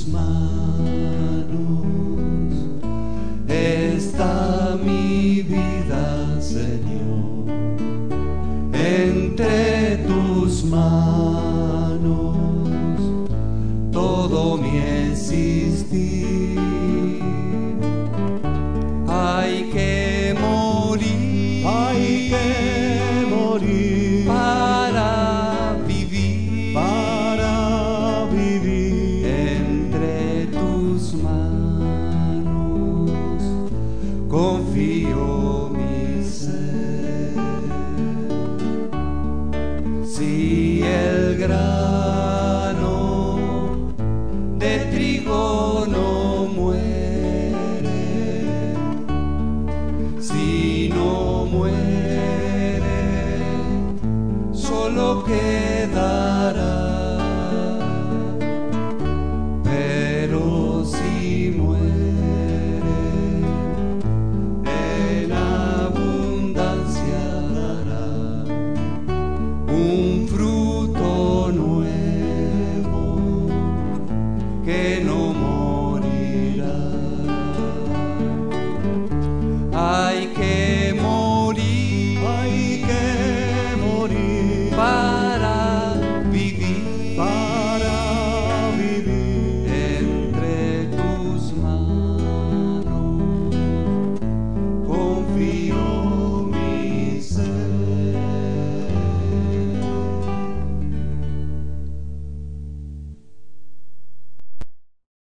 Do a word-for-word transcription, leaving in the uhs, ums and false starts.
tus manos está mi vida, Señor, entre tus manos todo mi existir. Hay que morir, Hay que morir para vivir, para vivir entre tus manos confío mi ser. Si el grano de trigo no muere, si no muere, solo quedará